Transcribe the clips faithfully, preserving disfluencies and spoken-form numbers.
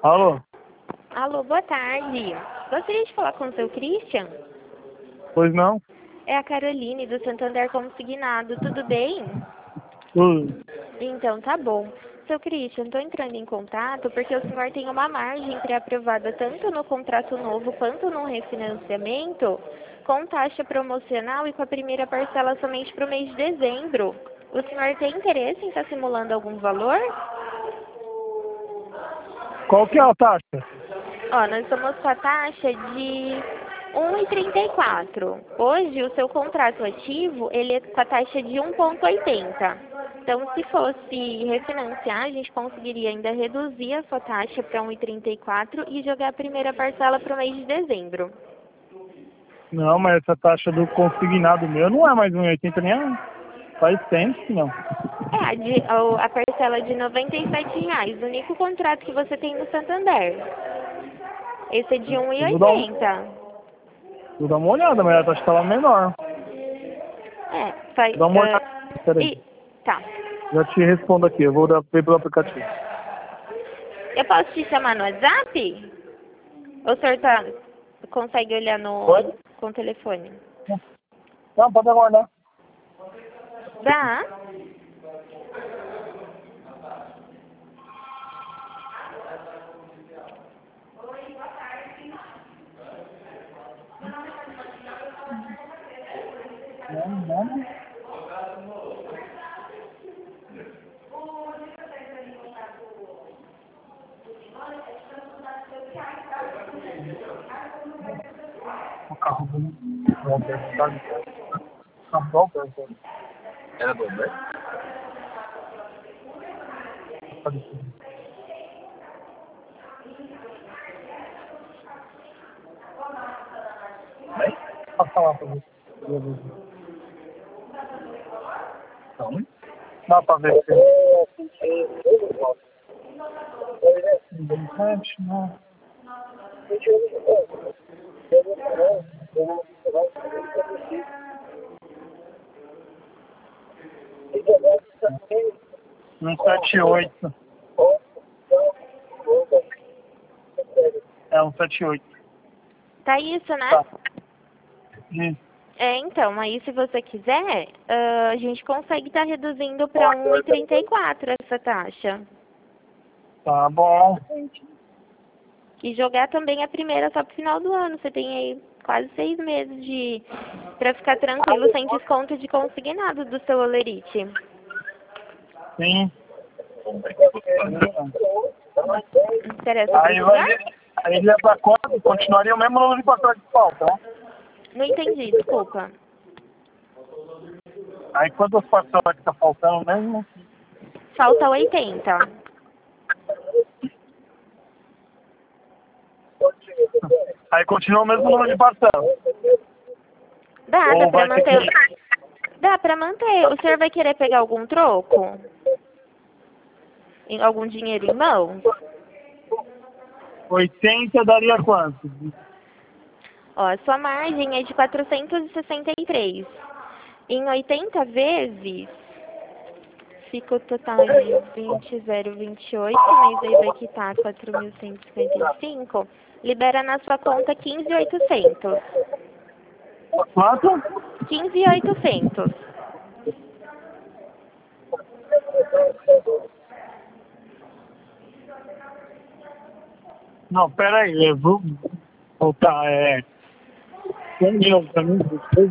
Alô? Alô, boa tarde. Gostaria de falar com o seu Christian? Pois não? É a Caroline, do Santander Consignado. Tudo bem? Tudo. Então, tá bom. Seu Christian, estou entrando em contato porque o senhor tem uma margem pré-aprovada tanto no contrato novo quanto no refinanciamento, com taxa promocional e com a primeira parcela somente para o mês de dezembro. O senhor tem interesse em estar simulando algum valor? Qual que é a taxa? Ó, nós estamos com a taxa de um vírgula trinta e quatro. Hoje, o seu contrato ativo, ele é com a taxa de um vírgula oitenta. Então, se fosse refinanciar, a gente conseguiria ainda reduzir a sua taxa para um vírgula trinta e quatro e jogar a primeira parcela para o mês de dezembro. Não, mas essa taxa do consignado meu não é mais um vírgula oitenta nem é. Faz tempo que não. É, a, de, a, a parcela de noventa e sete reais, o único contrato que você tem no Santander. Esse é de um Eu vírgula vou dar, um, oitenta. vou dar uma olhada, mas a taxa estava menor. É, faz... Dá uma olhada. Uh, Peraí. e, tá. Já te respondo aqui, eu vou dar ver pelo aplicativo. Eu posso te chamar no WhatsApp? Ou o senhor tá, consegue olhar no, Oi? com o telefone? Não, pode aguardar. Dá? Não, não. O carro bonito. O Alberto tá ali. O carro do Alberto ali. Era do Alberto? Tá ali. Vai? Passa lá pra ver. Não? Dá pra ver se... Não. Um sete oito. É um sete oito. Tá isso, né? Tá. Isso. É, então, aí se você quiser, uh, a gente consegue estar reduzindo para um vírgula trinta e quatro essa taxa. Tá bom. E jogar também a primeira só pro final do ano. Você tem aí quase seis meses de para ficar tranquilo, sem desconto de consignado do seu Olerite. Sim. Interessa Aí pro vai. senhor? Aí ele é pra quanto? Continuaria o mesmo número de passagem que falta, né? Não entendi, desculpa. Aí quantas parcelas que tá faltando mesmo? Falta oitenta. Aí continua o mesmo número de parcelas. Dá, dá Ou pra vai ter manter. que... Dá pra manter. O senhor vai querer pegar algum troco? Em algum dinheiro em mãos? oitenta daria quanto? Ó, a sua margem é de quatrocentos e sessenta e três. Em oitenta vezes, fica o total de vinte mil e vinte e oito, mas aí vai quitar quatro mil cento e cinquenta e cinco. Libera na sua conta quinze mil e oitocentos. Quanto? quinze mil e oitocentos. Não, pera aí, eu vou voltar, é... um mil pra mim,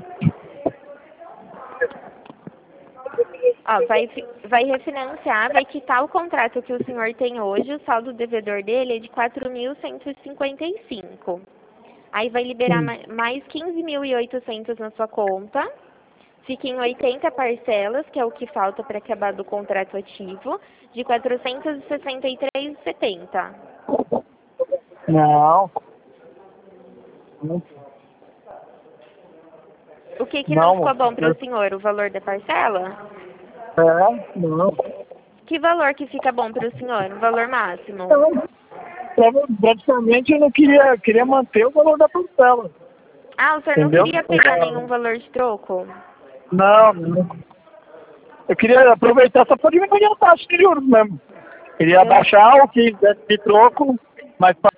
Ó, vai, fi- vai refinanciar, vai quitar o contrato que o senhor tem hoje, o saldo devedor dele é de quatro mil cento e cinquenta e cinco. Aí vai liberar Sim. ma- mais quinze mil e oitocentos na sua conta. Fica em oitenta parcelas, que é o que falta para acabar do contrato ativo, de quatrocentos e sessenta e três reais e setenta centavos. Não. O que que não Não, ficou bom para o eu... senhor? O valor da parcela? É, não. Que valor que fica bom para o senhor? O valor máximo? Então, praticamente eu não queria, queria manter o valor da parcela. Ah, o senhor não Entendeu? queria pegar nenhum valor de troco? Não, não. Eu queria aproveitar só para diminuir a taxa de juros mesmo. Queria Eu, abaixar o que desse de troco Mas